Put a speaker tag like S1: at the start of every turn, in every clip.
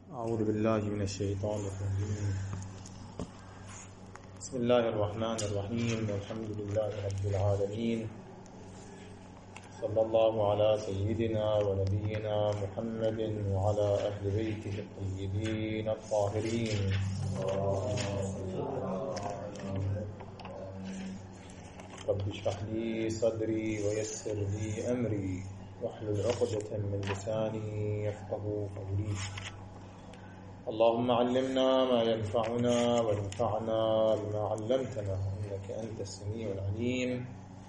S1: أعوذ بالله من الشيطان الرجيم. بسم الله الرحمن الرحيم. والحمد لله رب العالمين. صلى الله على سيدنا ونبينا محمد وعلى أهل بيته الطيبين الطاهرين. رب اشرح لي صدري ويسر لي أمري واحلل عقدة من لساني يفقهوا قولي. اللهم علمنا ما ينفعنا وانفعنا بما علمتنا إنك أنت السميع العليم.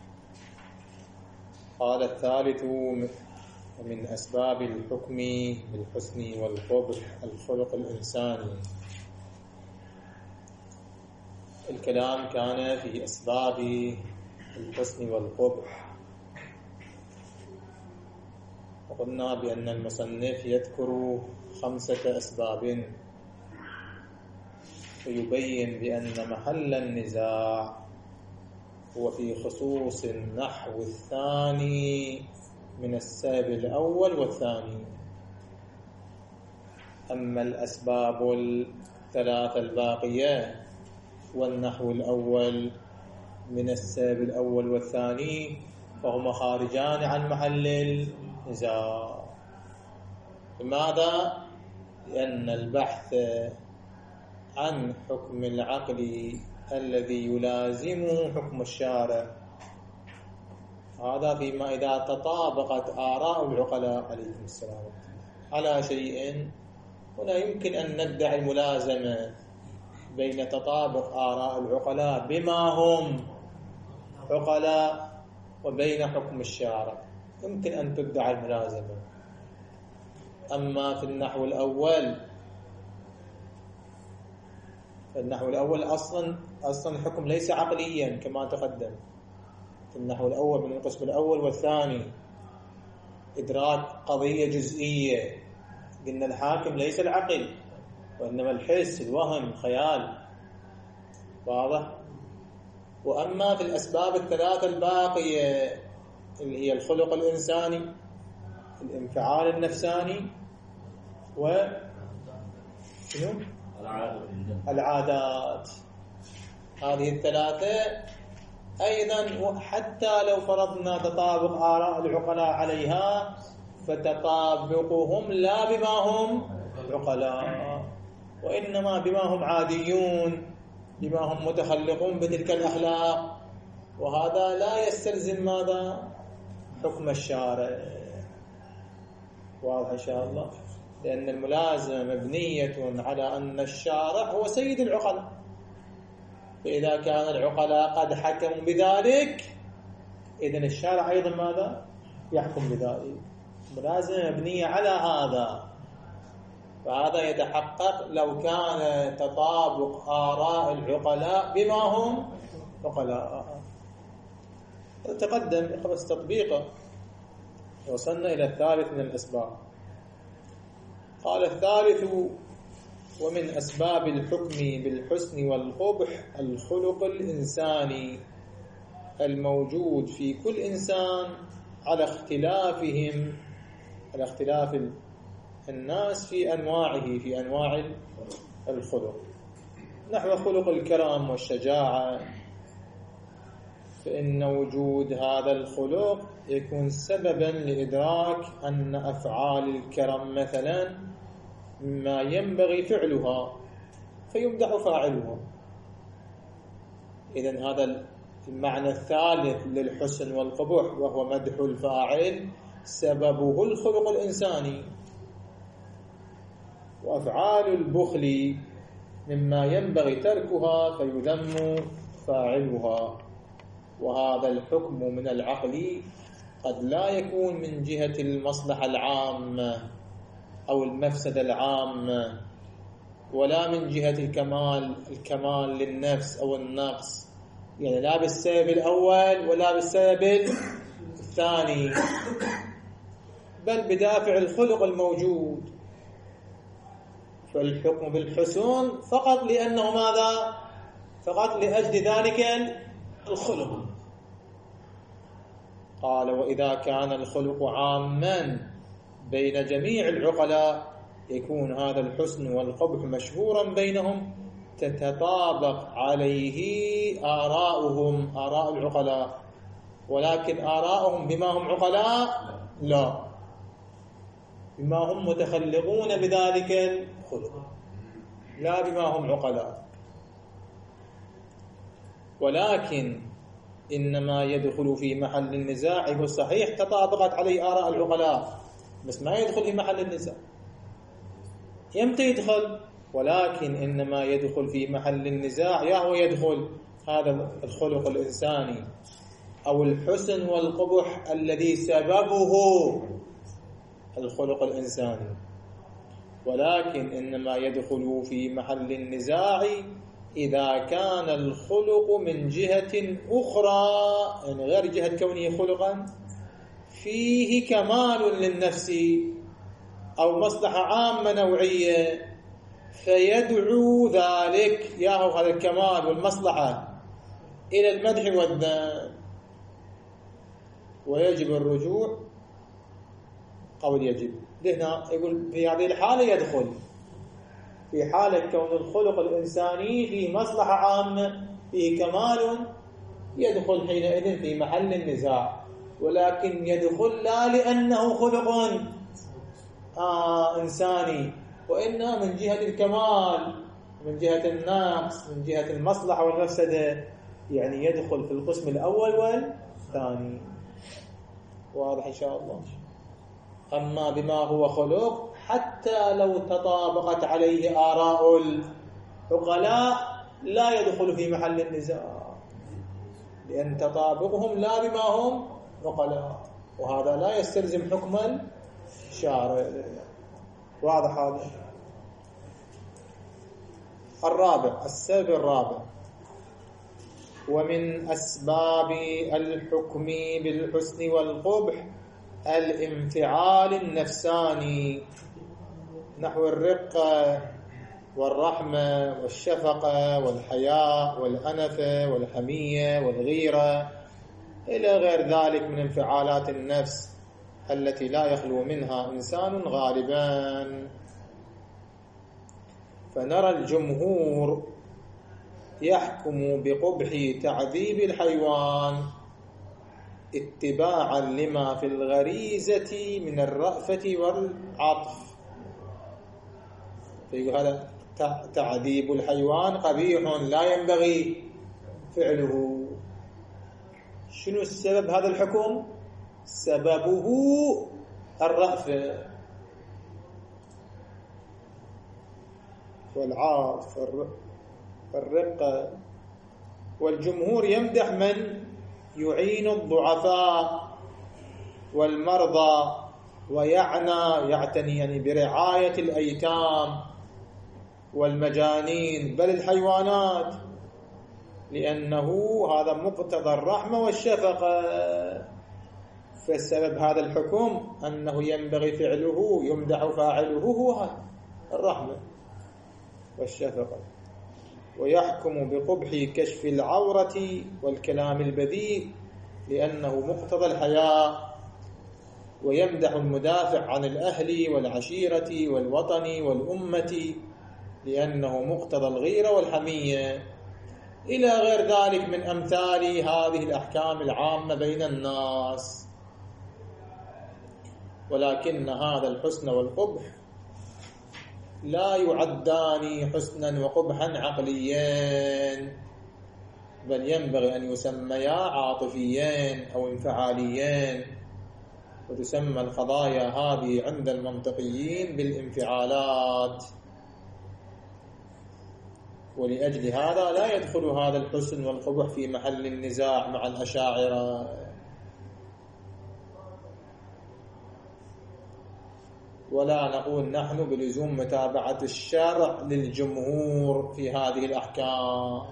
S1: قال الثالث من أسباب الحكم بالحسن والقبح الخلق الإنساني. الكلام كان في أسباب الحسن والقبح، وقلنا بأن المصنف يذكر 5 أسباب ويبين بأن محل النزاع هو في خصوص النحو الثاني من السبب الأول والثاني. أما الأسباب 3 الباقية والنحو الأول من السبب الأول والثاني فهما خارجان عن محل النزاع. لماذا؟ لأن البحث عن حكم العقل الذي يلازم حكم الشارع هذا فيما إذا تطابقت آراء العقلاء عليكم السلام على شيء، هنا يمكن أن ندعي الملازمة بين تطابق آراء العقلاء بما هم عقلاء وبين حكم الشارع، يمكن أن تدعى الملازمة. أما في النحو الأول أصلا الحكم ليس عقليا كما تقدم. في النحو الأول من القسم الأول والثاني إدراك قضية جزئية، قلنا الحاكم ليس العقل وإنما الحس الوهم خيال، واضح؟ وأما في الأسباب 3 الباقية اللي هي الخلق الإنساني، الانفعال النفساني، العادات، هذه 3 أيضا حتى لو فرضنا تطابق آراء العقلاء عليها فتطابقهم لا بما هم عقلاء وإنما بما هم عاديون، بما هم متخلقون بتلك الأخلاق، وهذا لا يستلزم ماذا؟ حكم الشارع. واضح إن شاء الله؟ لأن الملازمة مبنية على أن الشارع هو سيد العقلاء، فإذا كان العقلاء قد حكموا بذلك إذن الشارع أيضا ماذا؟ يحكم بذلك. الملازمة مبنية على هذا، فهذا يتحقق لو كان تطابق آراء العقلاء بما هم عقلاء. تقدم خمس تطبيقه وصلنا إلى الثالث من الأسباب. قال الثالث ومن أسباب الحكم بالحسن والقبح الخلق الإنساني الموجود في كل إنسان على اختلاف الناس في أنواعه، في أنواع الخلق. نحو خلق الكرم والشجاعة، فإن وجود هذا الخلق يكون سببا لإدراك أن أفعال الكرم مثلا ما ينبغي فعلها فيمدح فاعلها. إذن هذا المعنى الثالث للحسن والقبح وهو مدح الفاعل سببه الخلق الإنساني. وأفعال البخل مما ينبغي تركها فيذم فاعلها. وهذا الحكم من العقل قد لا يكون من جهة المصلحة العامة أو المفسدة العامة، ولا من جهة الكمال للنفس أو النقص، يعني لا بالسبب الأول ولا بالسبب الثاني، بل بدافع الخلق الموجود. فالحكم بالحسن فقط لأنه ماذا؟ فقط لأجل ذلك الخلق. قال وإذا كان الخلق عاما بين جميع العقلاء يكون هذا الحسن والقبح مشهورا بينهم تتطابق عليه آراؤهم، آراء العقلاء، ولكن آراؤهم بما هم عقلاء لا، بما هم متخلقون بذلك الخلق، لا بما هم عقلاء. ولكن إنما يدخل في محل النزاع، يقول صحيح تطابقت عليه آراء العقلاء، بس ما يدخل في محل النزاع. يمتى يدخل؟ ولكن إنما يدخل في محل النزاع، يا هو يدخل هذا الخلق الإنساني أو الحسن والقبح الذي سببه الخلق الإنساني، ولكن إنما يدخل في محل النزاع إذا كان الخلق من جهة أخرى، يعني غير جهة كونه خلقا، فيه كمال للنفس أو مصلحة عامة نوعية، فيدعو ذلك يا هو هذا الكمال والمصلحة إلى المدح والذم، ويجب الرجوع قول يجب. هنا يقول في هذه الحالة يدخل في حالة كون الخلق الإنساني فيه مصلحة عامة فيه كمال، يدخل حينئذ في محل النزاع، ولكن يدخل لا لأنه خلق إنساني، وإنما من جهة الكمال، من جهة النقص، من جهة المصلحة والمفسدة، يعني يدخل في القسم الأول والثاني. واضح إن شاء الله. أما بما هو خلق حتى لو تطابقت عليه آراء العقلاء لا يدخل في محل النزاع، لأن تطابقهم لا بما هم عقلاء، وهذا لا يستلزم حكم الشارع. واضح هذا. الرابع، السبب الرابع، ومن أسباب الحكم بالحسن والقبح الانفعال النفساني، نحو الرقة والرحمة والشفقة والحياء والأنفة والحمية والغيرة إلى غير ذلك من انفعالات النفس التي لا يخلو منها إنسان غالبا. فنرى الجمهور يحكم بقبح تعذيب الحيوان اتباعا لما في الغريزة من الرأفة والعطف. فيقول هذا تعذيب الحيوان قبيح لا ينبغي فعله. شنو السبب هذا الحكم؟ سببه الرأفة والعطف والرقة. والجمهور يمدح من يعين الضعفاء والمرضى يعتني يعني برعاية الأيتام والمجانين بل الحيوانات، لأنه هذا مقتضى الرحمة والشفقة. فالسبب هذا الحكم أنه ينبغي فعله، يمدح فاعله هو هذا الرحمة والشفقة. ويحكم بقبح كشف العورة والكلام البذيء لأنه مقتضى الحياء. ويمدح المدافع عن الأهل والعشيرة والوطن والأمة لأنه مقتضى الغيرة والحمية، إلى غير ذلك من أمثال هذه الأحكام العامة بين الناس. ولكن هذا الحسن والقبح لا يعدان حسنا وقبحا عقليين، بل ينبغي أن يسميا عاطفيين أو انفعاليين، وتسمى القضايا هذه عند المنطقيين بالانفعالات. ولأجل هذا لا يدخل هذا الحسن والقبح في محل النزاع مع الأشاعرة. ولا نقول نحن بلزوم متابعة الشرع للجمهور في هذه الأحكام.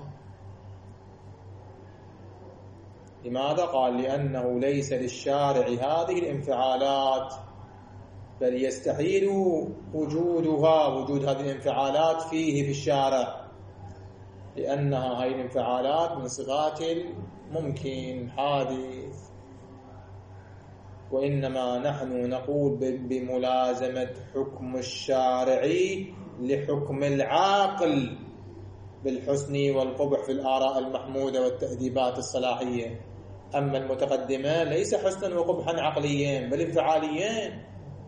S1: لماذا؟ قال لأنه ليس للشارع هذه الانفعالات، بل يستحيل وجود هذه الانفعالات فيه في الشارع، لأنها هذه الانفعالات من صفات الممكن حادث. وإنما نحن نقول بملازمة حكم الشارع لحكم العاقل بالحسن والقبح في الآراء المحمودة والتأديبات الصلاحية. أما المتقدمة ليس حسنا وقبحا عقليين بل انفعاليين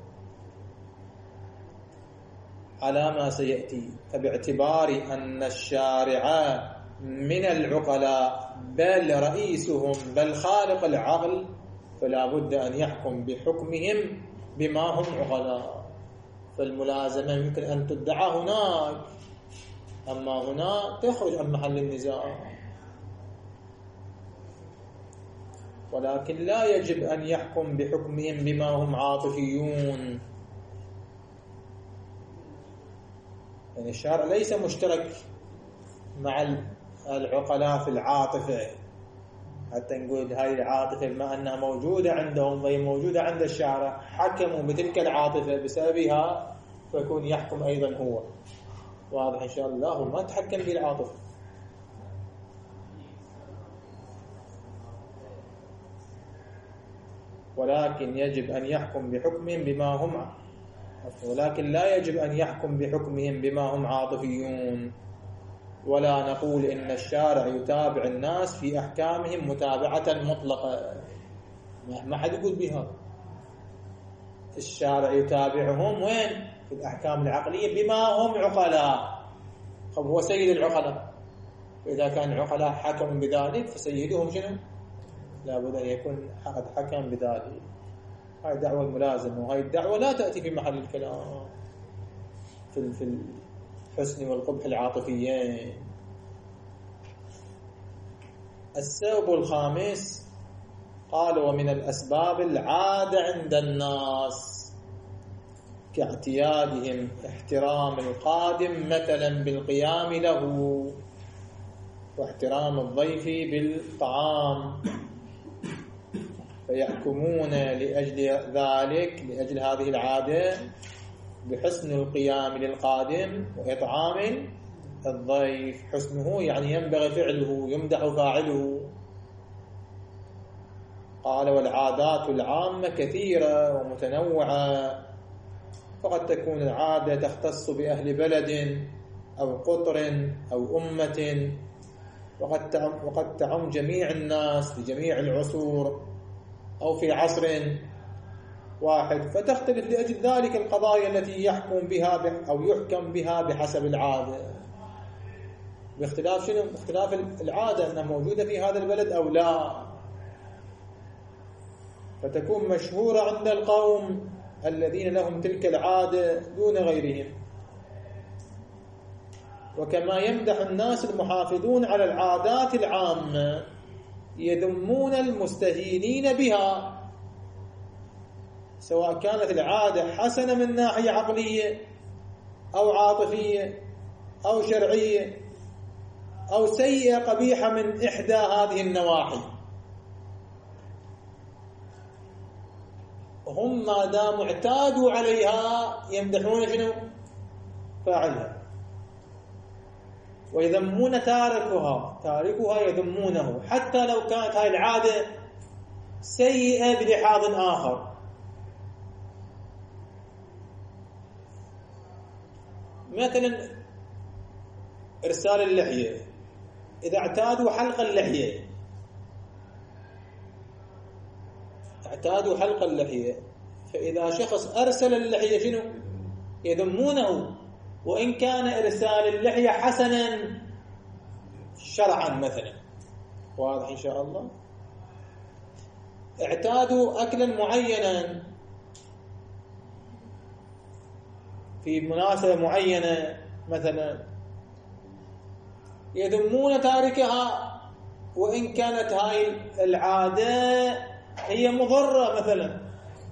S1: على ما سيأتي. فباعتبار أن الشارع من العقلاء بل رئيسهم بل خالق العقل، فلا بد أن يحكم بحكمهم بما هم عقلاء. فالملازمة يمكن أن تدعى هناك، أما هنا تخرج عن محل النزاع. ولكن لا يجب أن يحكم بحكمهم بما هم عاطفيون. يعني الشارع ليس مشترك مع العقلاء في العاطفة حتى نقول هاي العاطفة بما أنها موجودة عندهم وهي موجودة عند الشارع حكموا بتلك العاطفة بسببها، فيكون يحكم أيضا هو. واضح إن شاء الله؟ هو ما تحكم بالعاطفة، ولكن يجب أن يحكم بحكمهم بما هم، ولكن لا يجب أن يحكم بحكمهم بما هم عاطفيون. ولا نقول إن الشارع يتابع الناس في أحكامهم متابعة مطلقة، ما حد يقول بها. الشارع يتابعهم وين؟ في الأحكام العقلية بما هم عقلاء. طب هو سيد العقلاء، فإذا كان العقلاء حكموا بذلك فسيدهم شنو؟ لا بد أن يكون قد حكم بذلك. هاي دعوة الملازمة، وهاي الدعوة لا تأتي في محل الكلام في الحسن والقبح العاطفيين. السبب الخامس قال: ومن الأسباب العادة عند الناس كاعتيادهم احترام القادم مثلا بالقيام له، واحترام الضيف بالطعام، فيحكمون لأجل ذلك، لأجل هذه العادة، بحسن القيام للقادم وإطعام الضيف. حسنه يعني ينبغي فعله، يمدح فاعله. قال: والعادات العامة كثيرة ومتنوعة، فقد تكون العادة تختص بأهل بلد أو قطر أو أمة، وقد تعم جميع الناس في جميع العصور أو في عصر واحد، فتختلف لأجل ذلك القضايا التي يحكم بها أو يحكم بها بحسب العادة، باختلاف شنو؟ باختلاف العادة أنها موجودة في هذا البلد أو لا، فتكون مشهورة عند القوم الذين لهم تلك العادة دون غيرهم. وكما يمدح الناس المحافظون على العادات العامة يذمون المستهينين بها، سواء كانت العادة حسنة من ناحية عقلية أو عاطفية أو شرعية، أو سيئة قبيحة من إحدى هذه النواحي. هم ما دام اعتادوا عليها يمدحون شنو؟ فاعلها، ويذمون تاركها يذمونه، حتى لو كانت هاي العادة سيئة بلحاظ آخر. مثلا إرسال اللحية، إذا اعتادوا حلق اللحية، فإذا شخص أرسل اللحية شنو؟ يذمونه، وإن كان إرسال اللحية حسنا شرعا مثلا. واضح إن شاء الله؟ اعتادوا أكلا معينا في مناسبة معينة مثلا، يذمون تاركها، وإن كانت هاي العادة هي مضرة مثلا،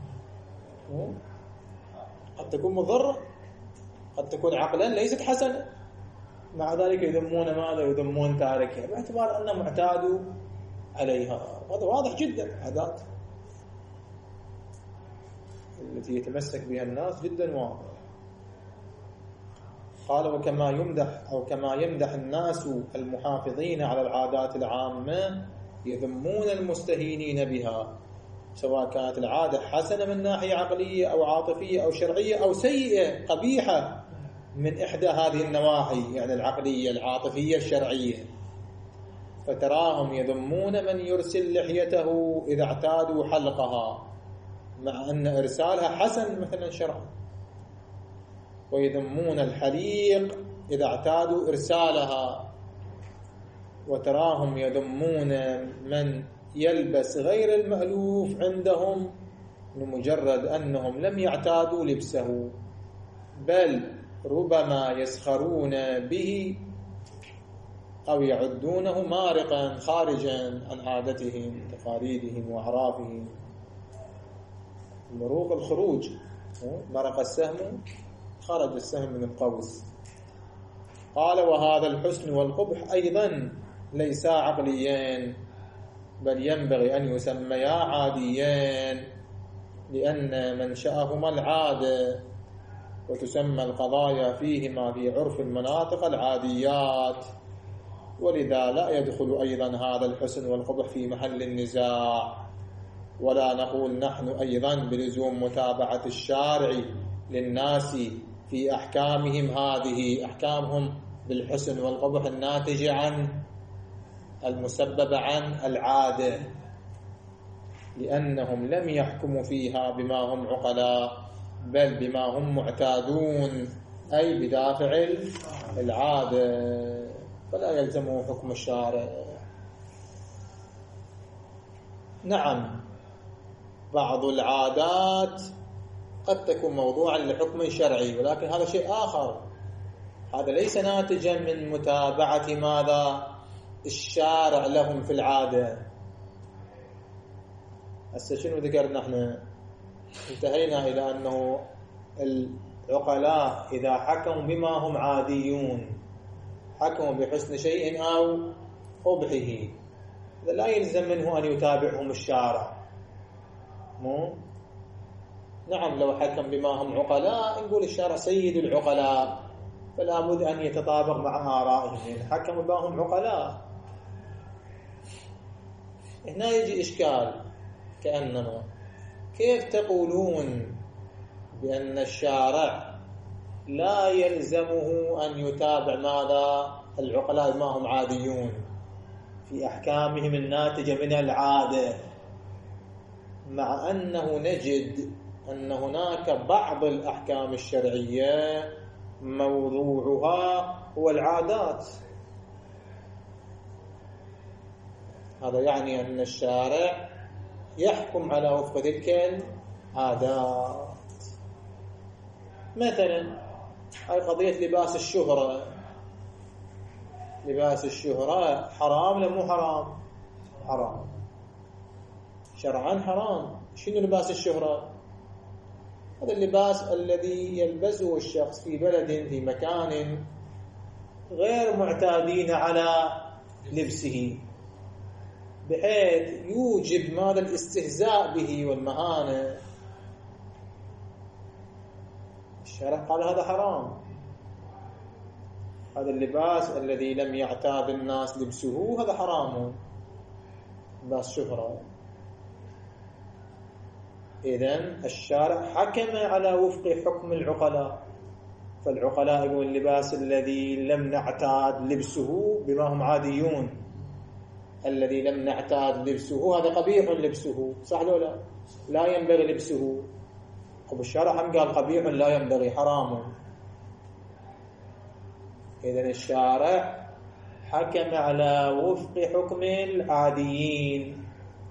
S1: قد تكون مضرة، قد تكون عقلا ليست حسنة، مع ذلك يذمون ماذا؟ يذمون تاركها باعتبار أنهم اعتادوا عليها. هذا واضح جدا، عادات التي يتمسك بها الناس جدا واضح. قال: كما يمدح الناس المحافظين على العادات العامة يذمون المستهينين بها، سواء كانت العادة حسنة من ناحية عقلية أو عاطفية أو شرعية أو سيئة قبيحة من إحدى هذه النواحي، يعني العقلية العاطفية الشرعية. فتراهم يذمون من يرسل لحيته إذا اعتادوا حلقها، مع أن إرسالها حسن مثلا شرعا، ويذمون الحليق إذا اعتادوا إرسالها. وتراهم يذمون من يلبس غير المألوف عندهم لمجرد أنهم لم يعتادوا لبسه، بل ربما يسخرون به أو يعدونه مارقا خارجا عن عادتهم تقاليدهم وأعرافهم. مروق الخروج، مرق السهم خرج السهم من القوس. قال وهذا الحسن والقبح أيضا ليسا عقليين، بل ينبغي أن يسميا عاديين، لأن منشأهما العادة، وتسمى القضايا فيهما في عرف المناطق العاديات، ولذا لا يدخل أيضا هذا الحسن والقبح في محل النزاع. ولا نقول نحن أيضا بلزوم متابعة الشارع للناس في أحكامهم هذه، أحكامهم بالحسن والقبح الناتجة عن المسببة عن العادة، لأنهم لم يحكموا فيها بما هم عقلاء، بل بما هم معتادون، أي بدافع العادة، فلا يلزموا حكم الشارع. نعم، بعض العادات قد تكون موضوعا لحكم شرعي، ولكن هذا شيء آخر، هذا ليس ناتجا من متابعة ماذا الشارع لهم في العادة. هسه شنو ذكرنا احنا؟ انتهينا إلى أنه العقلاء إذا حكموا بما هم عاديون، حكموا بحسن شيء أو قبحه، لا يلزم منه أن يتابعهم الشارع. نعم، لو حكم بما هم عقلاء نقول الشارع سيد العقلاء، فلا بد أن يتطابق مع آرائهم، يعني حكموا بما هم عقلاء. هنا يجي إشكال، كأنما كيف تقولون بأن الشارع لا يلزمه أن يتابع ماذا العقلاء ما هم عاديون في أحكامهم الناتجة من العادة، مع أنه نجد أن هناك بعض الأحكام الشرعية موضوعها هو العادات. هذا يعني أن الشارع يحكم على وفق تلك العادات. مثلا هاي قضية لباس الشهرة، لباس الشهرة حرام ولا مو حرام؟ حرام شرعا، حرام. شنو لباس الشهرة؟ هذا اللباس الذي يلبسه الشخص في بلد في مكان غير معتادين على لبسه، بحيث يوجب ماذا الاستهزاء به والمهانة. الشرع قال هذا حرام. هذا اللباس الذي لم يعتاد الناس لبسه هذا حرام، لباس شهرة. إذن الشارع حكم على وفق حكم العقلاء، فالعقلاء يقول اللباس الذي لم نعتاد لبسه بما هم عاديون، الذي لم نعتاد لبسه هذا قبيح لبسه، صح ولا لا ينبغي لبسه. الشارع هم قال قبيح لا ينبغي، حرام. إذن الشارع حكم على وفق حكم العاديين،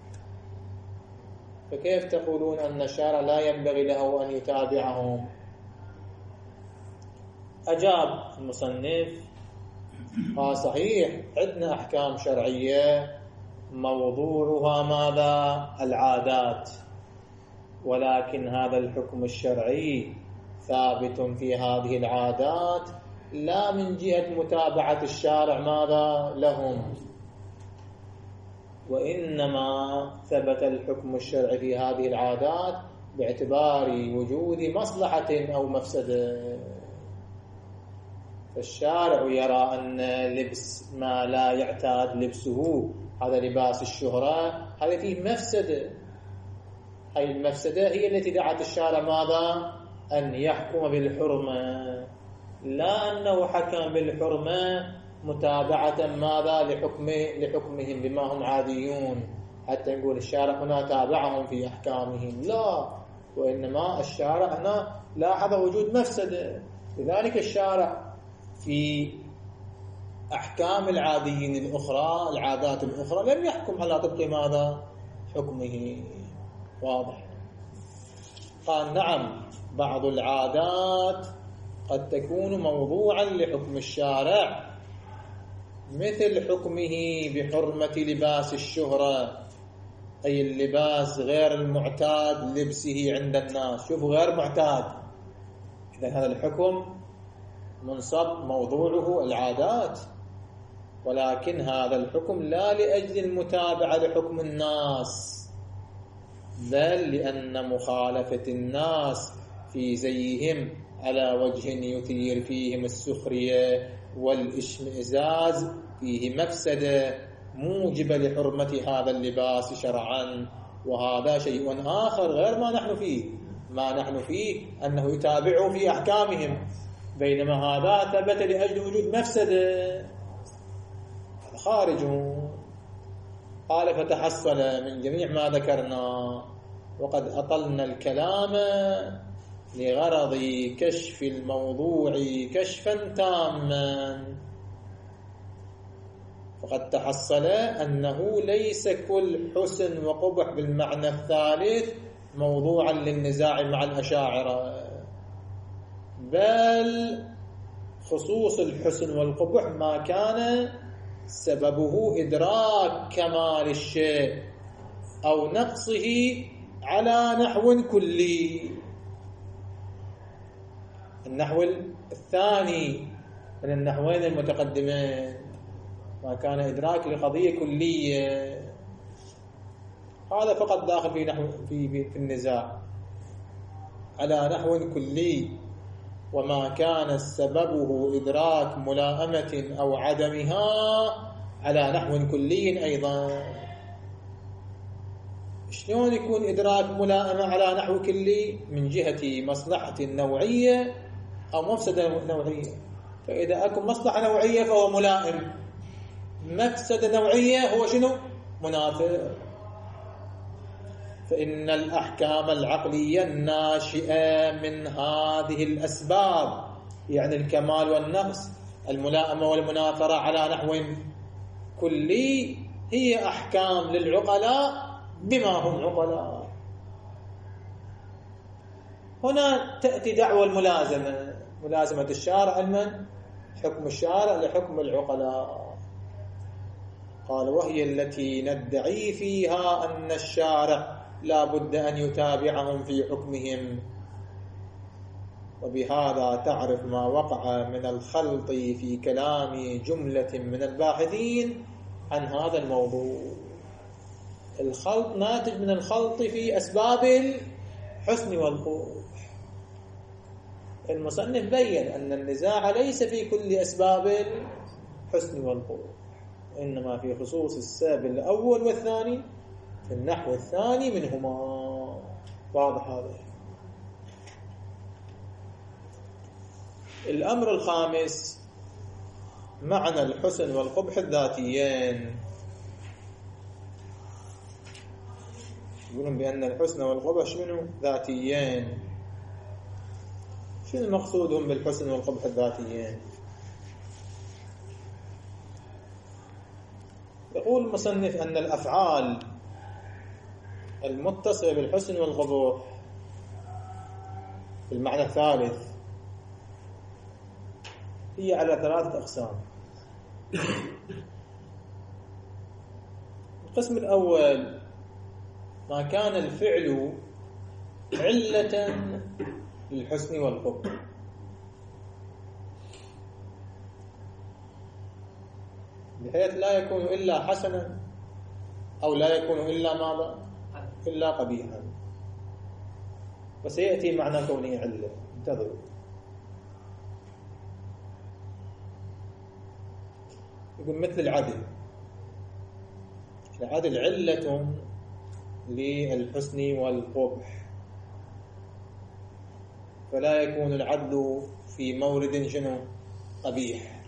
S1: فكيف تقولون أن الشارع لا ينبغي له أن يتابعهم؟ أجاب المصنف قال صحيح عندنا أحكام شرعية موضوعها ماذا العادات، ولكن هذا الحكم الشرعي ثابت في هذه العادات لا من جهة متابعة الشارع ماذا لهم، وإنما ثبت الحكم الشرعي في هذه العادات باعتبار وجود مصلحة أو مفسدة. فالشارع يرى أن لبس ما لا يعتاد لبسه، هذا لباس الشهرة، هذا فيه مفسدة، أي المفسدة هي التي دعت الشارع ماذا؟ أن يحكم بالحرمة، لا أنه حكم بالحرمة متابعة ماذا؟ لحكمهم بما هم عاديون، حتى نقول الشارع هنا تابعهم في أحكامهم، لا، وإنما الشارع هنا لاحظ وجود مفسدة، لذلك الشارع في أحكام العاديين الأخرى، العادات الأخرى، لم يحكم على طبق ماذا؟ حكمه. واضح؟ قال نعم، بعض العادات قد تكون موضوعا لحكم الشارع، مثل حكمه بحرمة لباس الشهرة، أي اللباس غير المعتاد لبسه عند الناس. شوفوا، غير معتاد، إذن هذا الحكم منصب موضوعه العادات، ولكن هذا الحكم لا لأجل المتابعة لحكم الناس، بل لأن مخالفة الناس في زيهم على وجه يثير فيهم السخرية والاشمئزاز فيه مفسدة موجبة لحرمة هذا اللباس شرعا، وهذا شيء آخر غير ما نحن فيه. ما نحن فيه أنه يتابعه في أحكامهم، بينما هذا ثبت لأجل وجود مفسدة، هذا خارج. قال فتحصل من جميع ما ذكرنا، وقد أطلنا الكلام لغرض كشف الموضوع كشفا تاما، فقد تحصل أنه ليس كل حسن وقبح بالمعنى الثالث موضوعا للنزاع مع الأشاعرة، بل خصوص الحسن والقبح ما كان سببه إدراك كمال الشيء أو نقصه على نحو كلي. النحو الثاني من النحوين المتقدمين ما كان إدراك لقضية كلية، هذا فقط داخل في نحو في النزاع على نحو كلي، وما كان سببه إدراك ملائمة أو عدمها على نحو كلي أيضا. شلون يكون إدراك ملائمة على نحو كلي؟ من جهة مصلحة نوعية أو مفسدة نوعية، فإذا أكون مصلحة نوعية فهو ملائم، مفسدة نوعية هو شنو؟ منافر. فإن الأحكام العقلية الناشئة من هذه الأسباب، يعني الكمال والنقص، الملائمة والمنافرة على نحو كلي، هي أحكام للعقلاء بما هم عقلاء. هنا تأتي دعوى الملازمة، ملازمة الشارع لمن؟ حكم الشارع لحكم العقلاء. قال وهي التي ندعي فيها أن الشارع لا بد أن يتابعهم في حكمهم، وبهذا تعرف ما وقع من الخلط في كلام جملة من الباحثين عن هذا الموضوع. الخلط ناتج من الخلط في أسباب الحسن والقبح. المصنف بين أن النزاع ليس في كل أسباب الحسن والقبح، إنما في خصوص السبب الأول والثاني في النحو الثاني منهما. واضح هذا؟ الأمر الخامس معنى الحسن والقبح الذاتيين. يقولون بأن الحسن والقبح شنو؟ ذاتيين. شنو المقصودهم بالحسن والقبح الذاتيين؟ يقول المصنف أن الأفعال المتصلة بالحسن والقبح بالمعنى الثالث هي على 3 أقسام. القسم الأول ما كان الفعل علة للحسن والقبح، بحيث لا يكون إلا حسنا أو لا يكون إلا ماذا؟ إلا قبيحا، وسيأتي معنى كونه علة. انتظروا. يقول مثل العدل. العدل علة للحسن والقبح، فلا يكون العدل في مورد شنو؟ قبيح.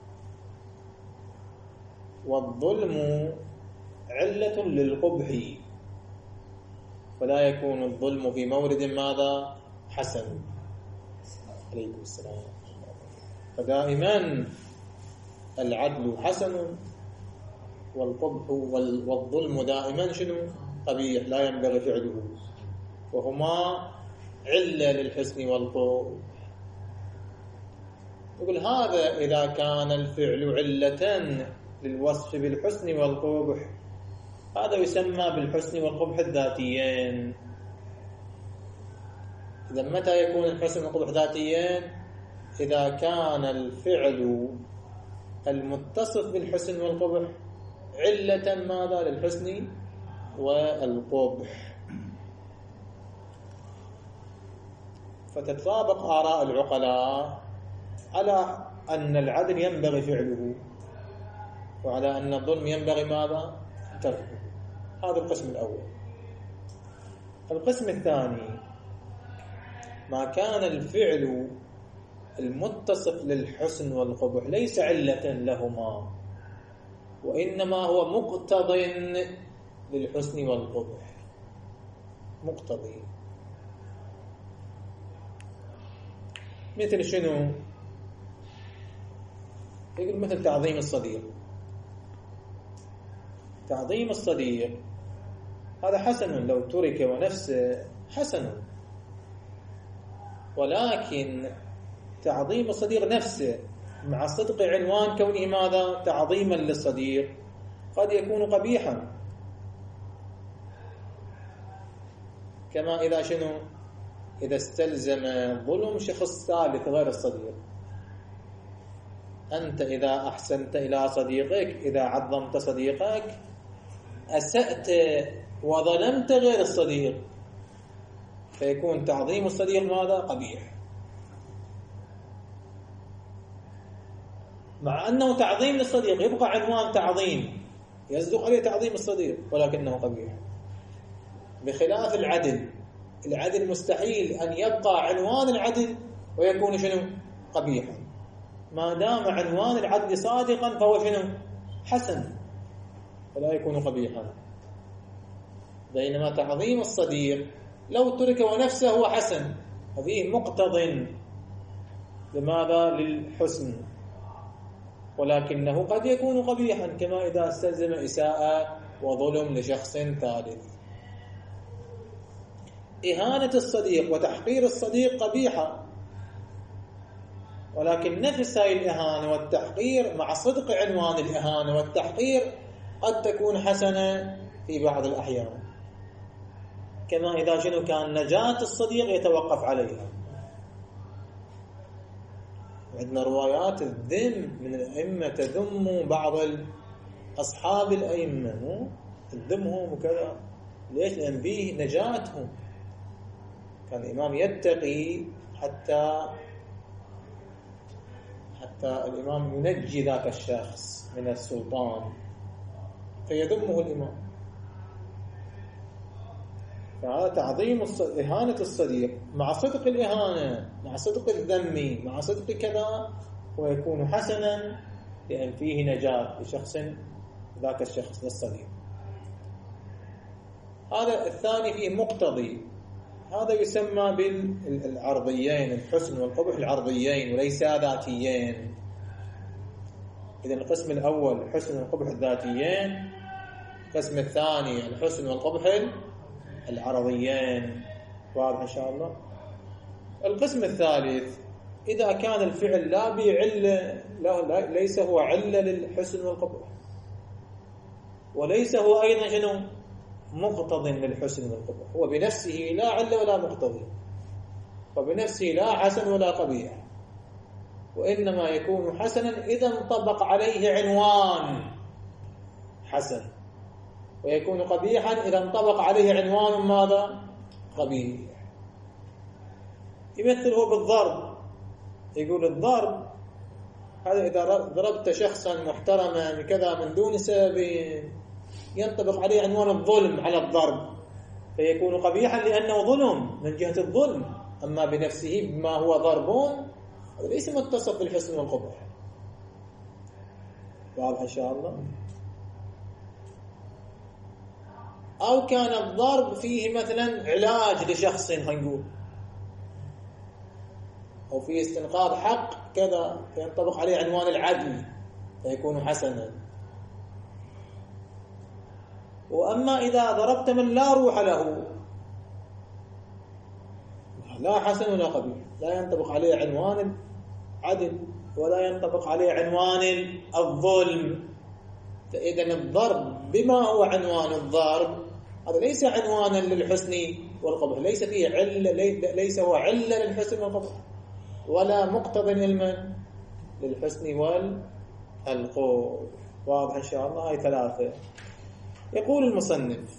S1: والظلم علة للقبح، فلا يكون الظلم في مورد ماذا؟ حسن. عليكم السلام. فدائما العدل حسن، والقبح والظلم دائما شنو؟ قبيح، لا ينبغي فعله، وهما علة للحسن والقبح. يقول هذا إذا كان الفعل علة للوصف بالحسن والقبح، هذا يسمى بالحسن والقبح الذاتيين. إذا متى يكون الحسن والقبح ذاتيين؟ إذا كان الفعل المتصف بالحسن والقبح علة ماذا؟ للحسن والقبح. فتتطابق آراء العقلاء على أن العدل ينبغي فعله، وعلى أن الظلم ينبغي ماذا؟ تركه. هذا القسم الأول. القسم الثاني: ما كان الفعل المتصف للحسن والقبح ليس علة لهما، وإنما هو مقتضٍ للحسن والقبح. مقتضي مثل شنو؟ يقول مثل تعظيم الصديق. تعظيم الصديق هذا حسن لو ترك ونفسه حسن، ولكن تعظيم الصديق نفسه مع صدق عنوان كونه ماذا؟ تعظيما للصديق قد يكون قبيحا. كما إذا شنو؟ إذا استلزم ظلم شخص ثالث غير الصديق. أنت إذا أحسنت إلى صديقك، إذا عظمت صديقك، أسأت وظلمت غير الصديق، فيكون تعظيم الصديق ماذا؟ قبيح، مع أنه تعظيم للصديق، يبقى عنوان تعظيم يصدق عليه تعظيم الصديق، ولكنه قبيح. بخلاف العدل، العدل مستحيل أن يبقى عنوان العدل ويكون شنو؟ قبيحا. ما دام عنوان العدل صادقا فهو شنو؟ حسن، فلا يكون قبيحا. بينما تعظيم الصديق لو ترك ونفسه هو حسن، هذه مقتضٍ لماذا؟ للحسن، ولكنه قد يكون قبيحا، كما إذا استلزم إساءة وظلم لشخص ثالث. إهانة الصديق وتحقير الصديق قبيحة، ولكن نفس هذه الإهانة والتحقير مع صدق عنوان الإهانة والتحقير قد تكون حسنة في بعض الأحيان، كما إذا شنو كان نجاة الصديق يتوقف عليها. عندنا روايات الذم من الأئمة تذم بعض أصحاب الأئمة، تذمهم وكذا. ليش؟ لأن فيه نجاتهم. كان الإمام يتقي حتى الإمام ينجي ذاك الشخص من السلطان فيذمه الإمام. فهذا تعظيم إهانة الصديق مع صدق الإهانة، مع صدق الذم، مع صدق كذا، ويكون حسنا لأن فيه نجاة لشخص ذاك الشخص للصديق. هذا الثاني فيه مقتضي، هذا يسمى بالعرضيين، الحسن والقبح العرضيين وليس ذاتيين. إذن القسم الأول الحسن والقبح الذاتيين، القسم الثاني الحسن والقبح العرضيين. واضح إن شاء الله؟ القسم الثالث إذا كان الفعل لا بعلة، ليس هو علة للحسن والقبح، وليس هو أيضا شنو؟ مقتضٍ للحسن والقبح، هو بنفسه لا علة ولا مقتضي، وبنفسه لا حسن ولا قبيح، وإنما يكون حسنا إذا انطبق عليه عنوان حسن، ويكون قبيحا إذا انطبق عليه عنوان ماذا؟ قبيح. يمثله بالضرب، يقول الضرب هذا إذا ضربت شخصا محترما كذا من دون سبب ينطبق عليه عنوان الظلم على الضرب، فيكون قبيحا لأنه ظلم من جهة الظلم. أما بنفسه بما هو ضرب ليس متصف بالحسن والقبح. واضح إن شاء الله؟ أو كان الضرب فيه مثلا علاج لشخص هنقول، أو فيه استنقاذ حق كذا، فينطبق عليه عنوان العدل فيكون حسنا. وأما إذا ضربت من لا روح له، لا حسن ولا قبيح، لا ينطبق عليه عنوان العدل ولا ينطبق عليه عنوان الظلم. فإذا الضرب بما هو عنوان الضرب هذا ليس عنوانا للحسن والقبح، ليس فيه علة، ليس هو علة للحسن والقبح، ولا مقتضى علما للحسن والقبح. واضح إن شاء الله؟ هاي ثلاثة. يقول المصنف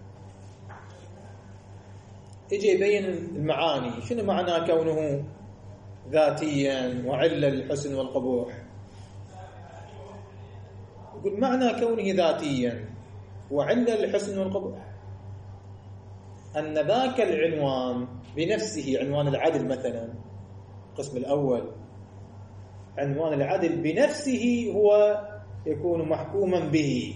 S1: يجي يبين المعاني، شنو معنى كونه ذاتيا وعلة للحسن والقبح. يقول معنى كونه ذاتيا وعلة للحسن والقبح أن ذاك العنوان بنفسه، عنوان العدل مثلا القسم الأول، عنوان العدل بنفسه هو يكون محكوما به،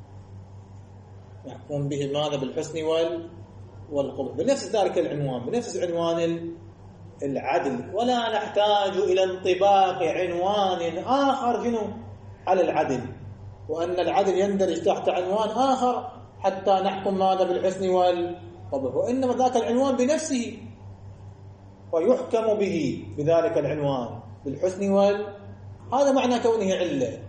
S1: محكوم به ماذا؟ بالحسن والقبح، بنفس ذلك العنوان، بنفس عنوان العدل، ولا نحتاج إلى انطباق عنوان آخر شنو على العدل، وأن العدل يندرج تحت عنوان آخر حتى نحكم ماذا؟ بالحسن والقبح، وإنما ذاك العنوان بنفسه ويحكم به بذلك العنوان بالحسن هذا معنى كونه علة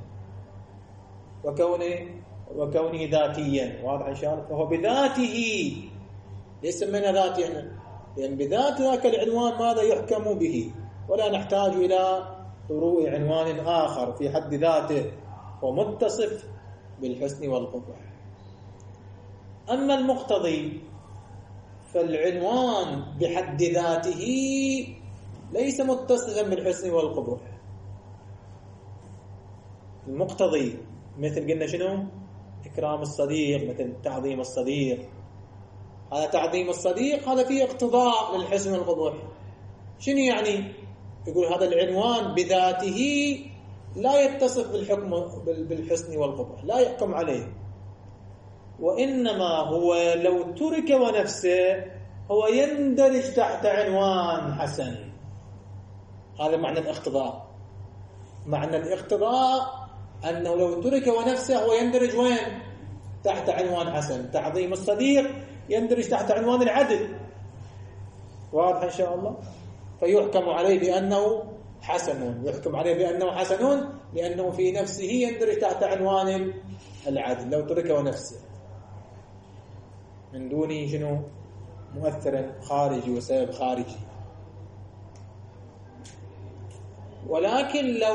S1: وكونه ذاتيا. واضح إن شاء الله؟ فهو بذاته، ليس من ذاته هنا، لأن بذات ذاك العنوان ماذا؟ يحكم به، ولا نحتاج إلى طروء عنوان آخر في حد ذاته ومتصف بالحسن والقبح. أما المقتضي فالعنوان بحد ذاته ليس متصفا بالحسن والقبح. المقتضي مثل قلنا شنو؟ إكرام الصديق، مثل تعظيم الصديق، هذا تعظيم الصديق هذا فيه اقتضاء للحسن والقبح. شنو يعني؟ يقول هذا العنوان بذاته لا يتصف بالحسن والقبح، لا يحكم عليه، وإنما هو لو ترك ونفسه هو يندرج تحت عنوان حسن. هذا معنى الاقتضاء. معنى الاقتضاء أنه لو ترك ونفسه هو يندرج وين؟ تحت عنوان حسن. تعظيم الصديق يندرج تحت عنوان العدل. واضح إن شاء الله؟ فيحكم عليه بأنه حسن، يحكم عليه بأنه حسن لأنه في نفسه يندرج تحت عنوان العدل لو ترك ونفسه، من دون شنو؟ مؤثر خارجي وسبب خارجي. ولكن لو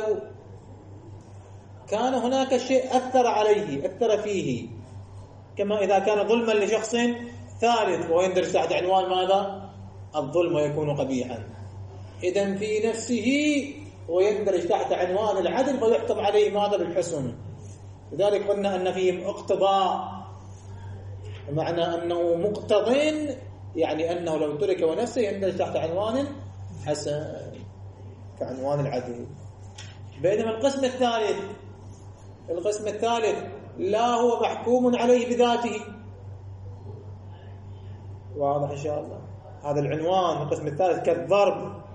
S1: كان هناك شيء أثر عليه، أثر فيه، كما إذا كان ظلما لشخص ثالث ويندرج تحت عنوان ماذا؟ الظلم ويكون قبيحا، إذن في نفسه ويندرج تحت عنوان العدل فيحكم عليه ماذا؟ بالحسن. لذلك قلنا أن فيه اقتضاء، بمعنى أنه مقتضٍ، يعني أنه لو ترك ونفسه يندرج تحت عنوان حسن كعنوان العدل. بينما القسم الثالث لا هو محكوم عليه بذاته. واضح إن شاء الله؟ هذا العنوان القسم الثالث كالضرب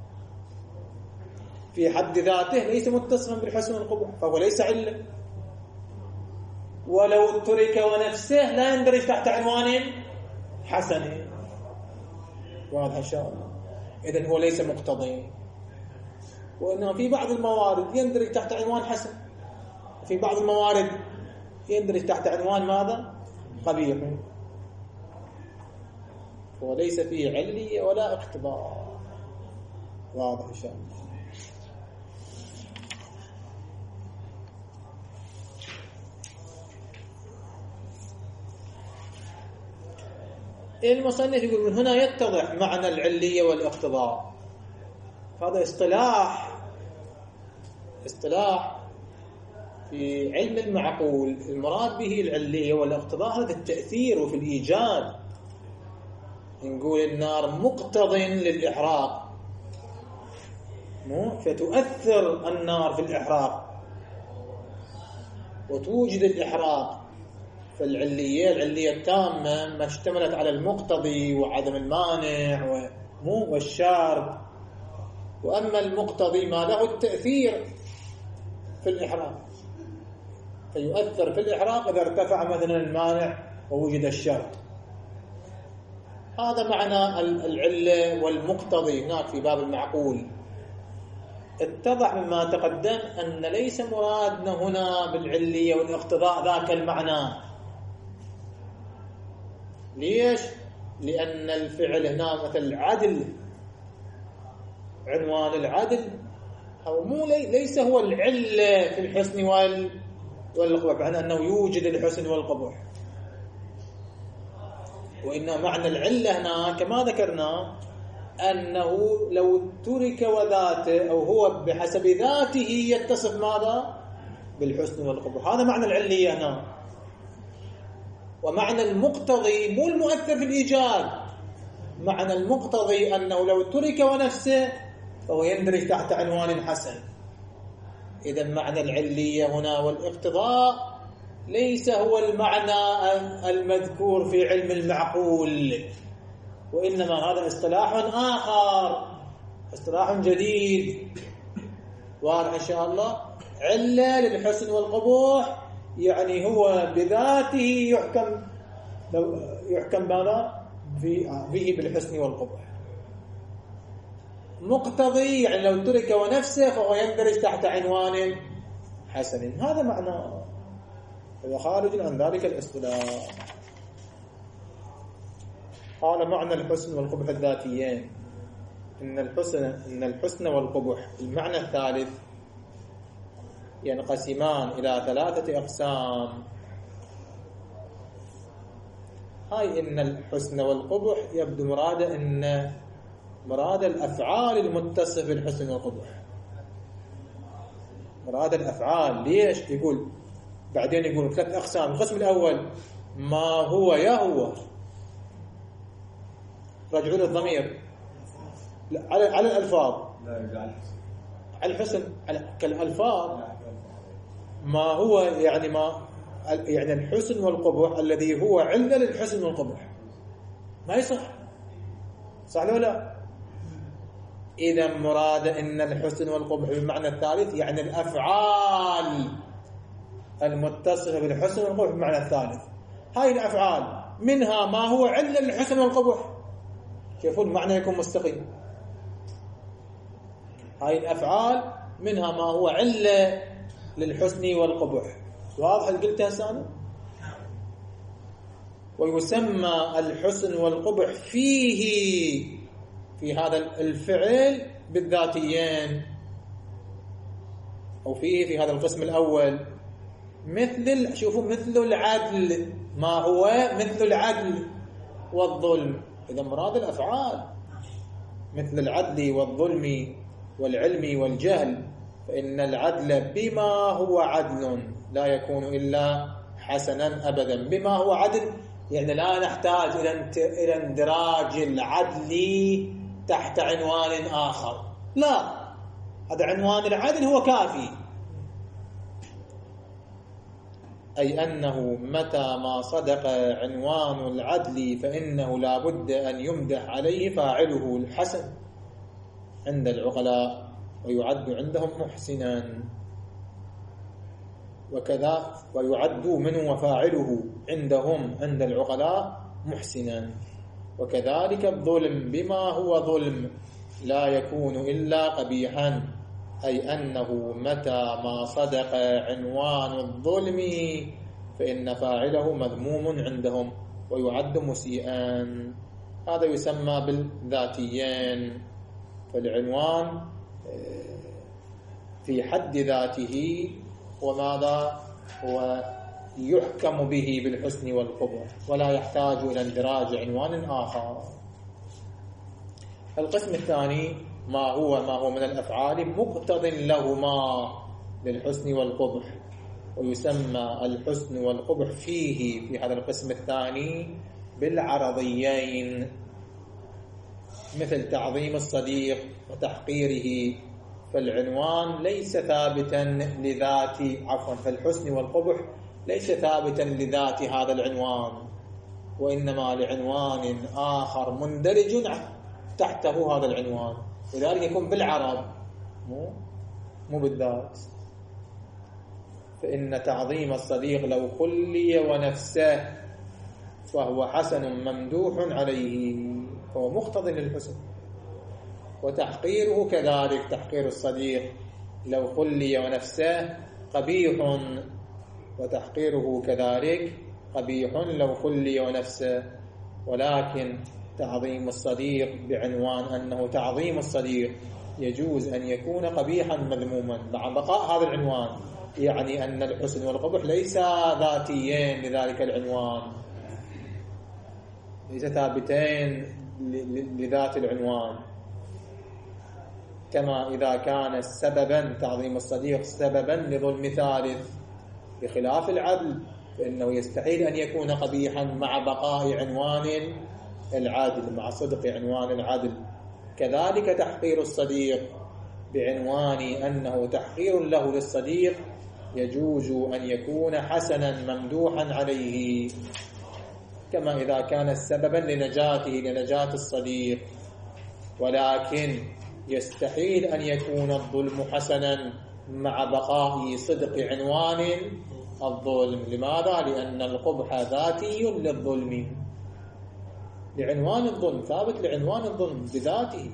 S1: في حد ذاته ليس متصفا بالحسن والقبح، فهو ليس علة، ولو ترك ونفسه لا يندرج تحت عنوان حسن. واضح إن شاء الله؟ إذن هو ليس مقتضي، وإنما في بعض الموارد يندرج تحت عنوان حسن، في بعض الموارد يندرج تحت عنوان ماذا؟ قبيح. وليس فيه علية ولا اقتضاء. واضح إن شاء الله؟ المصنف يقول من هنا يتضح معنى العلية والاقتضاء. هذا اصطلاح في علم المعقول، المراد به العلية والاقتضاء هذا التأثير وفي الإيجاد نقول النار مقتضٍ للإحراق، فتؤثر النار في الإحراق وتوجد الإحراق. فالعلية التامة ما اشتملت على المقتضي وعدم المانع والشرط. وأما المقتضي ما له التأثير في الإحراق، فيؤثر في الإحراق إذا ارتفع مثلا المانع ووجد الشرط. هذا معنى العلة والمقتضي هناك في باب المعقول. اتضح مما تقدم أن ليس مرادنا هنا بالعلية والاقتضاء ذاك المعنى. ليش؟ لأن الفعل هنا مثل العدل، عنوان العدل أو ليس هو العلة في الحسن والقبح، بمعنى أنه يوجد الحسن والقبح، وإن معنى العلة هنا كما ذكرنا أنه لو ترك وذاته أو هو بحسب ذاته يتصف ماذا؟ بالحسن والقبح. هذا معنى العلية هنا. ومعنى المقتضي مو المؤثر في الإيجاد، معنى المقتضي أنه لو ترك ونفسه فهو يندرج تحت عنوان حسن. إذا معنى العلية هنا والاقتضاء ليس هو المعنى المذكور في علم المعقول، وإنما هذا اصطلاح آخر، اصطلاح جديد. واضح إن شاء الله. علة للحسن والقبح يعني هو بذاته يحكم ماذا؟ به بالحسن والقبح. مقتضي يعني لو ترك ونفسه فهو يندرج تحت عنوان حسن. هذا معنى، هو خارج عن ذلك الاصطلاح. قال معنى الحسن والقبح الذاتيين. إن الحسن والقبح المعنى الثالث ينقسمان إلى 3 أقسام. هاي إن الحسن والقبح يبدو مراد الأفعال المتصف بالحسن والقبح، مراد الأفعال. ليش؟ يقول بعدين يقول 3 أقسام. القسم الأول ما هو يهوى، رجعوا للضمير على الألفاظ، على الحسن كالألفاظ. ما هو يعني الحسن والقبح الذي هو علة للحسن والقبح. ما يصح، صح ولا لا؟ إذا مراد إن الحسن والقبح بالمعنى الثالث يعني الأفعال المتصفة بالحسن والقبح بالمعنى الثالث. هاي الأفعال منها ما هو علة للحسن والقبح. شوفوا المعنى يكون مستقيم. هاي الأفعال منها ما هو علة للحسن والقبح. واضح اللي قلتها هسه؟ ويسمى الحسن والقبح في هذا الفعل بالذاتيين، أو في هذا القسم الأول شوفوا مثل العدل. ما هو مثل العدل والظلم. إذا مراد الأفعال مثل العدل والظلم والعلم والجهل، فإن العدل بما هو عدل لا يكون إلا حسنا أبدا. بما هو عدل يعني لا نحتاج إلى اندراج العدل تحت عنوان آخر، لا، هذا عنوان العدل هو كافي. أي أنه متى ما صدق عنوان العدل فإنه لا بد أن يمدح عليه فاعله الحسن عند العقلاء ويعد عندهم محسنا، وكذا ويعد منه وفاعله عندهم عند العقلاء محسنا. وكذلك الظلم بما هو ظلم لا يكون إلا قبيحا، أي أنه متى ما صدق عنوان الظلم فإن فاعله مذموم عندهم ويعد مسيئا. هذا يسمى بالذاتيين. فالعنوان في حد ذاته وماذا هو يحكم به بالحسن والقبح ولا يحتاج إلى اندراج عنوان آخر. القسم الثاني ما هو من الأفعال مقتضٍ لهما للحسن والقبح، ويسمى الحسن والقبح في هذا القسم الثاني بالعرضيين. مثل تعظيم الصديق وتحقيره، فالعنوان ليس ثابتا لذات فالحسن والقبح ليس ثابتا لذات هذا العنوان، وإنما لعنوان آخر مندرج تحته هذا العنوان، لذلك يكون بالعرب مو بالذات. فإن تعظيم الصديق لو خلي ونفسه فهو حسن ممدوح عليه، فهو مقتضي للحسن. وتحقيره كذلك، تحقير الصديق لو خلي ونفسه قبيح، وتحقيره كذلك قبيح لو خلي ونفسه. ولكن تعظيم الصديق بعنوان أنه تعظيم الصديق يجوز أن يكون قبيحا مذموما مع بقاء هذا العنوان، يعني أن الحسن والقبح ليس ذاتيين لذلك العنوان، ليس ثابتين لذات العنوان. كما إذا كان سببا تعظيم الصديق سببا لظلم ثالث بخلاف العدل، فإنه يستحيل أن يكون قبيحا مع بقاء عنوان العدل، مع صدق عنوان العدل. كذلك تحقير الصديق بعنوان أنه تحقير له للصديق يجوز أن يكون حسنا ممدوحا عليه، كما إذا كان سببا لنجاته لنجاة الصديق. ولكن يستحيل أن يكون الظلم حسنا مع بقاء صدق عنوان الظلم. لماذا؟ لأن القبح ذاتي للظلم، لعنوان الظلم، ثابت لعنوان الظلم بذاته.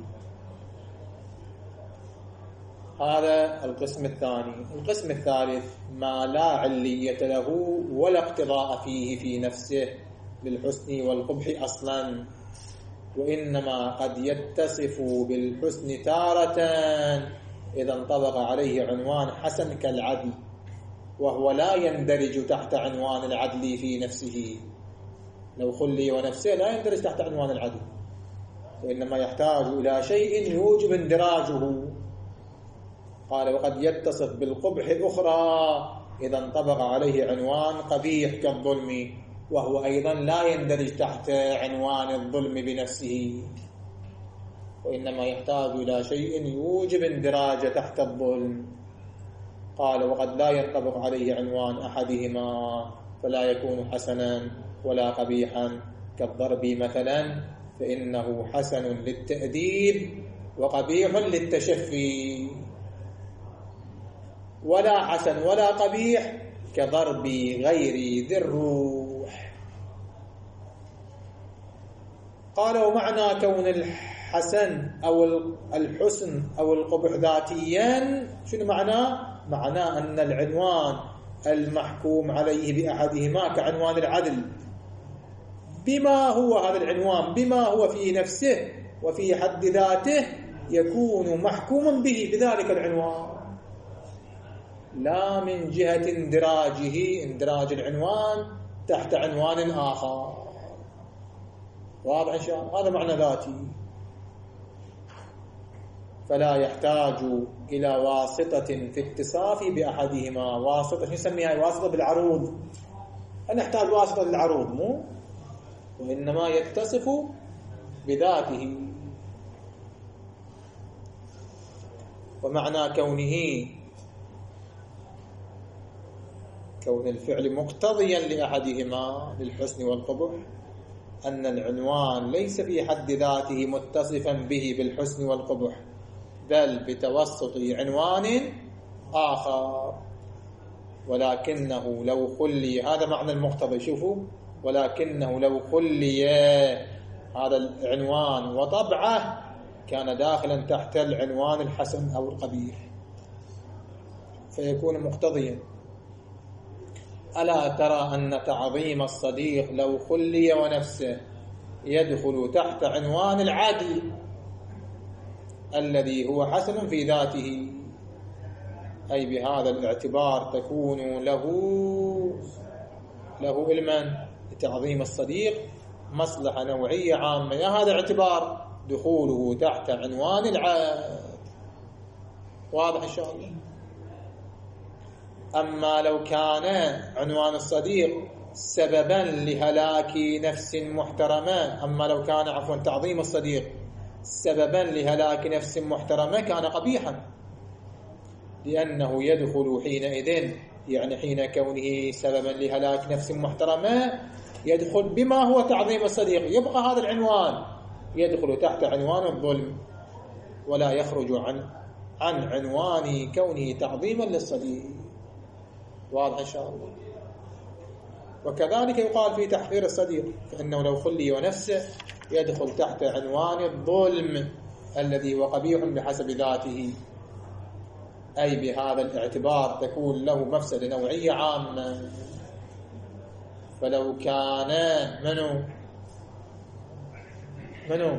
S1: هذا القسم الثاني. القسم الثالث ما لا علية له ولا اقتضاء فيه في نفسه بالحسن والقبح أصلا، وإنما قد يتصف بالحسن تارة إذا انطبق عليه عنوان حسن كالعدل، وهو لا يندرج تحت عنوان العدل في نفسه. لو خلي ونفسه لا يندرج تحت عنوان العدل، وإنما يحتاج إلى شيء يوجب اندراجه. قال وقد يتصف بالقبح أخرى إذا انطبق عليه عنوان قبيح كالظلم، وهو أيضا لا يندرج تحت عنوان الظلم بنفسه، وإنما يحتاج إلى شيء يوجب اندراج تحت الظلم. قال وقد لا ينطبق عليه عنوان أحدهما فلا يكون حسنا ولا قبيحا، كالضرب مثلا فإنه حسن للتأديب وقبيح للتشفي، ولا حسن ولا قبيح كضرب غير ذي الروح. قال ومعنى كون الحسن أو الحسن أو القبح ذاتيا شنو معناه؟ معناه أن العنوان المحكوم عليه بأحدهما كعنوان العدل بما هو هذا العنوان بما هو في نفسه وفي حد ذاته يكون محكوما به بذلك العنوان، لا من جهة اندراج العنوان تحت عنوان آخر. واضح إن شاء الله؟ هذا معنى ذاتي. فلا يحتاج إلى واسطة في اتصاف بأحدهما. واسطة نسميها واسطة بالعروض، أنا نحتاج واسطة للعروض مو، وإنما يتصف بذاته. ومعنى كون الفعل مقتضيا لأحدهما للحسن والقبح أن العنوان ليس في حد ذاته متصفا به بالحسن والقبح، بل بتوسط عنوان آخر. ولكنه لو خلي، هذا معنى المقتضي، شوفوا، ولكنه لو خلي هذا العنوان وطبعه كان داخلا تحت العنوان الحسن أو القبيح فيكون مقتضيا. ألا ترى أن تعظيم الصديق لو خلي ونفسه يدخل تحت عنوان العدل الذي هو حسن في ذاته، أي بهذا الاعتبار تكون له علما لتعظيم الصديق مصلحة نوعية عامة، يا هذا اعتبار دخوله تحت عنوان العدل. واضح إن شاء الله؟ أما لو كان عنوان الصديق سببا لهلاك نفس محترمة، أما لو كان تعظيم الصديق سببا لهلاك نفس محترمة كان قبيحا، لأنه يدخل حينئذ، يعني حين كونه سببا لهلاك نفس محترمة، يدخل بما هو تعظيم الصديق، يبقى هذا العنوان يدخل تحت عنوان الظلم ولا يخرج عن عنوان كونه تعظيما للصديق. واضح إن شاء الله. وكذلك يقال في تحقير الصديق، فإنه لو خلي ونفسه يدخل تحت عنوان الظلم الذي هو قبيح بحسب ذاته، أي بهذا الاعتبار تكون له مفسدة نوعية عامة. فلو كان منو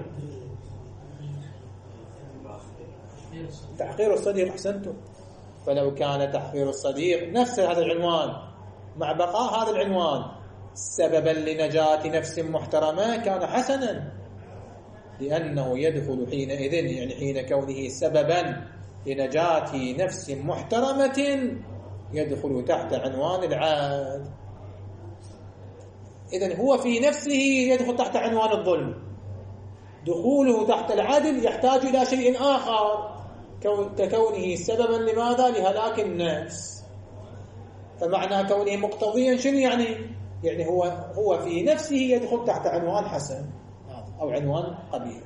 S1: تحقير الصديق، أحسنتم، فلو كان تحقير الصديق نفس هذا العنوان مع بقاء هذا العنوان سببا لنجاة نفس محترمة كان حسنا، لأنه يدخل حينئذ، يعني حين كونه سببا لنجاة نفس محترمة يدخل تحت عنوان العدل. إذن هو في نفسه يدخل تحت عنوان الظلم، دخوله تحت العدل يحتاج إلى شيء آخر ككونه سببا لماذا؟ لهلاك النفس. فمعنى كونه مقتضيا شنو يعني هو في نفسه يدخل تحت عنوان حسن أو عنوان قبيح.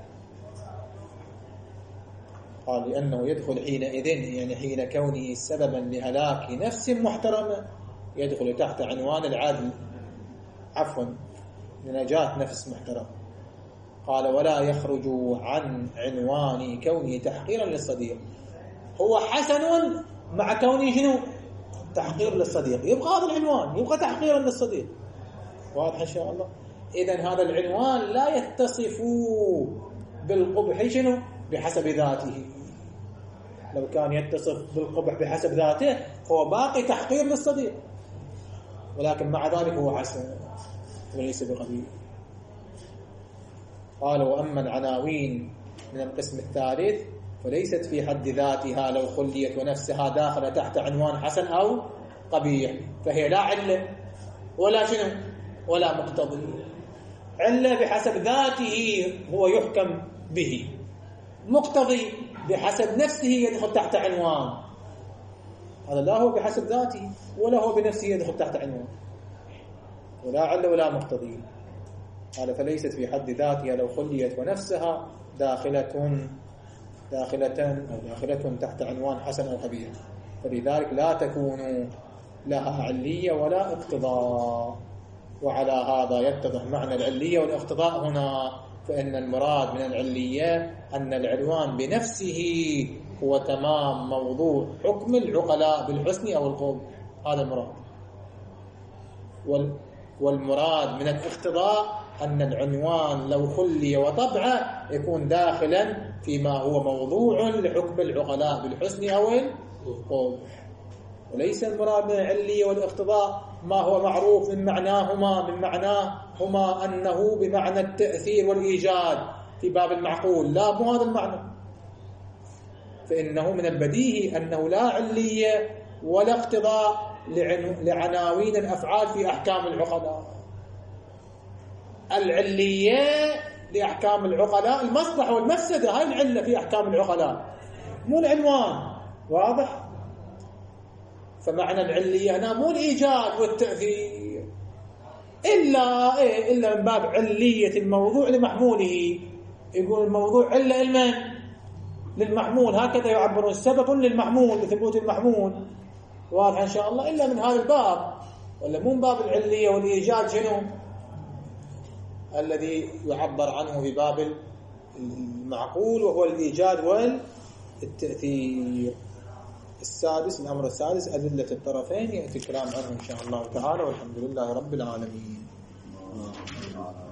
S1: قال لأنه يدخل حينئذ، يعني حين كونه سببا لهلاك نفس محترمة يدخل تحت عنوان العدل، لنجاة نفس محترمة. قال ولا يخرج عن عنوان كونه تحقيرا للصديق. هو حسن مع كونه شنو؟ تحقير للصديق، يبقى هذا العنوان يبقى تحقيرا للصديق. واضح إن شاء الله. إذن هذا العنوان لا يتصف بالقبح شنو؟ بحسب ذاته. لو كان يتصف بالقبح بحسب ذاته هو باقي تحقير للصديق، ولكن مع ذلك هو حسن وليس بقبيح. قال وأما العناوين من القسم الثالث فليست في حد ذاتها لو خليت ونفسها داخل تحت عنوان حسن أو قبيح، فهي لا علة ولا شنو ولا مقتضي. علة بحسب ذاته هو يحكم به، مقتضي بحسب نفسه يدخل تحت عنوان، هذا لا هو بحسب ذاته ولا هو بنفسه يدخل تحت عنوان، ولا علة ولا مقتضي. قال فليست في حد ذاتها لو خليت ونفسها داخلة تحت عنوان حسن أو قبيح، فلذلك لا تكون لها علية ولا اقتضاء. وعلى هذا يتضح معنى العلية والاقتضاء هنا، فإن المراد من العلية أن العنوان بنفسه هو تمام موضوع حكم العقلاء بالحسن أو القبح، هذا المراد. والمراد من الاقتضاء أن العنوان لو خلي وطبعه يكون داخلا فيما هو موضوع لحكم العقلاء بالحسن أو القبح، وليس المراد من العلية والاقتضاء ما هو معروف من معناهما أنه بمعنى التأثير والإيجاد في باب المعقول، لا مو هذا المعنى. فإنه من البديهي أنه لا علية ولا اقتضاء لعناوين الأفعال في أحكام العقلاء. العلية لأحكام العقلاء المصلحة والمفسدة، هاي العلة في أحكام العقلاء، مو العنوان. واضح؟ فمعنى العلية هنا مو الإيجاد والتأثير إلا من باب علية الموضوع لمحموله. يقول الموضوع علة المن للمحمول، هكذا يعبرون سبب للمحمول لثبوت المحمول. واضح إن شاء الله. إلا من هذا الباب، ولا مو من باب العلية والإيجاد شنو الذي يعبر عنه في باب المعقول وهو الإيجاد والتأثير. الأمر السادس أدلة الطرفين يأتي الكلام عنه إن شاء الله تعالى، والحمد لله رب العالمين.